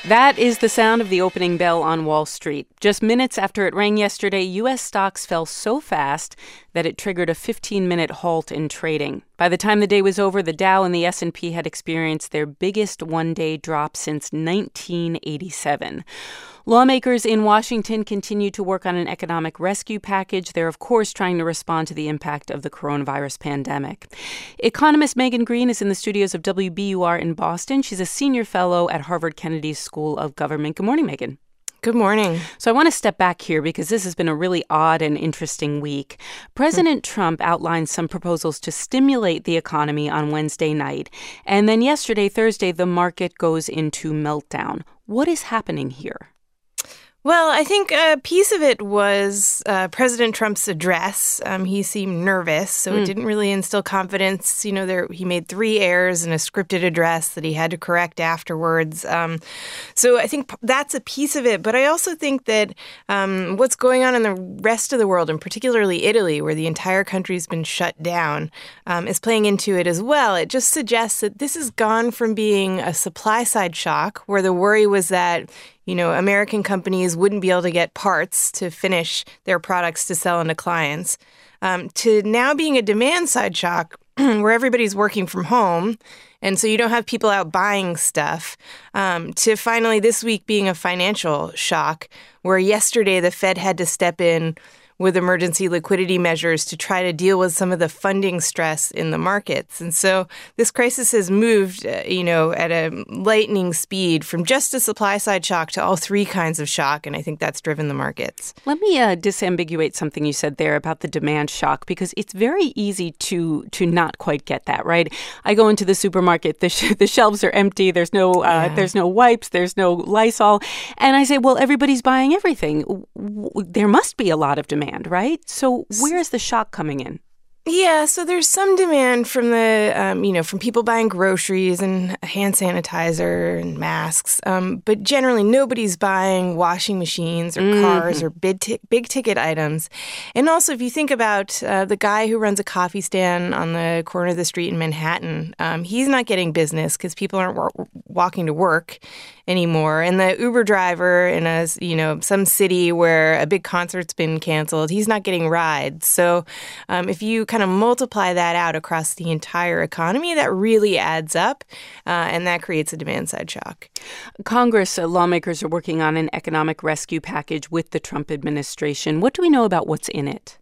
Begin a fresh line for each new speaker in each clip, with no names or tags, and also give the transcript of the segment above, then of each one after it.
That is the sound of the opening bell on Wall Street. Just minutes after it rang yesterday, U.S. stocks fell so fast that it triggered a 15-minute halt in trading. By the time the day was over, the Dow and the S&P had experienced their biggest one-day drop since 1987. Lawmakers in Washington continue to work on an economic rescue package. They're, of course, trying to respond to the impact of the coronavirus pandemic. Economist Megan Green is in the studios of WBUR in Boston. She's a senior fellow at Harvard Kennedy School of Government. Good morning, Megan.
Good morning.
So I want to step back here because this has been a really odd and interesting week. President Trump outlined some proposals to stimulate the economy on Wednesday night. And then yesterday, Thursday, the market goes into meltdown. What is happening here?
Well, I think a piece of it was President Trump's address. He seemed nervous, so it didn't really instill confidence. You know, he made 3 errors in a scripted address that he had to correct afterwards. So I think that's a piece of it. But I also think that what's going on in the rest of the world, and particularly Italy, where the entire country's been shut down, is playing into it as well. It just suggests that this has gone from being a supply-side shock, where the worry was that American companies wouldn't be able to get parts to finish their products to sell into clients, to now being a demand-side shock where everybody's working from home, and so you don't have people out buying stuff, to finally this week being a financial shock, where yesterday the Fed had to step in with emergency liquidity measures to try to deal with some of the funding stress in the markets. And so this crisis has moved, at a lightning speed from just a supply-side shock to all 3 kinds of shock, and I think that's driven the markets.
Let me disambiguate something you said there about the demand shock, because it's very easy to not quite get that, right? I go into the supermarket, the shelves are empty, there's no wipes, there's no Lysol, and I say, well, everybody's buying everything. There must be a lot of demand. Right? So where is the shock coming in?
Yeah, so there's some demand from from people buying groceries and hand sanitizer and masks. But generally, nobody's buying washing machines or cars or big ticket items. And also, if you think about the guy who runs a coffee stand on the corner of the street in Manhattan, he's not getting business because people aren't walking to work anymore. And the Uber driver in some city where a big concert's been canceled, he's not getting rides. So if you kind of multiply that out across the entire economy, that really adds up, and that creates a demand-side shock.
Congress lawmakers are working on an economic rescue package with the Trump administration. What do we know about what's in it?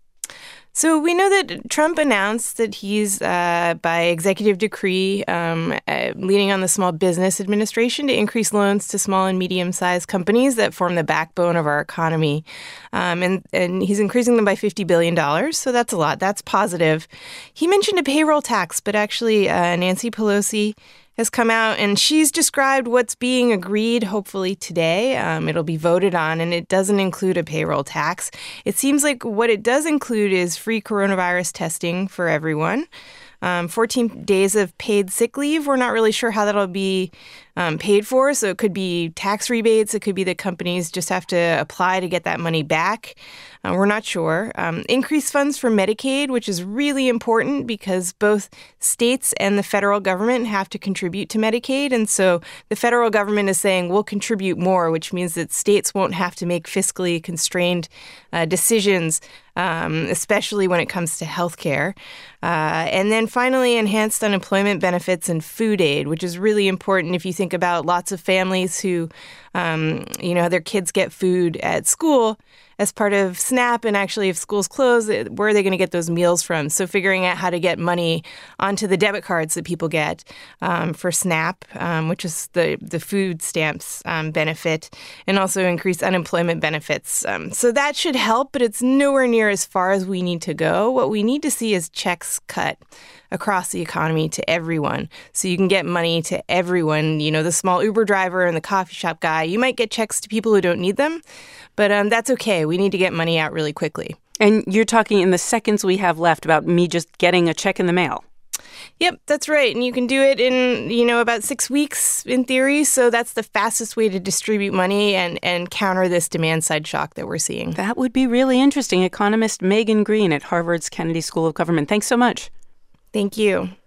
So we know that Trump announced that he's, by executive decree, leaning on the Small Business Administration to increase loans to small and medium-sized companies that form the backbone of our economy. And he's increasing them by $50 billion, so that's a lot. That's positive. He mentioned a payroll tax, but actually Nancy Pelosi has come out, and she's described what's being agreed, hopefully today. It'll be voted on, and it doesn't include a payroll tax. It seems like what it does include is free coronavirus testing for everyone. 14 days of paid sick leave. We're not really sure how that'll be paid for. So it could be tax rebates. It could be that companies just have to apply to get that money back. We're not sure. Increased funds for Medicaid, which is really important because both states and the federal government have to contribute to Medicaid. And so the federal government is saying we'll contribute more, which means that states won't have to make fiscally constrained decisions, especially when it comes to health care. And then finally, enhanced unemployment benefits and food aid, which is really important if you think about lots of families who, their kids get food at school as part of SNAP, and actually if schools close, where are they going to get those meals from? So figuring out how to get money onto the debit cards that people get for SNAP, which is the food stamps benefit, and also increase unemployment benefits. So that should help, but it's nowhere near as far as we need to go. What we need to see is checks cut across the economy to everyone. So you can get money to everyone. The small Uber driver and the coffee shop guy, you might get checks to people who don't need them, but that's okay. We need to get money out really quickly.
And you're talking in the seconds we have left about me just getting a check in the mail.
Yep, that's right. And you can do it in, about 6 weeks in theory. So that's the fastest way to distribute money and counter this demand-side shock that we're seeing.
That would be really interesting. Economist Megan Green at Harvard's Kennedy School of Government. Thanks so much.
Thank you.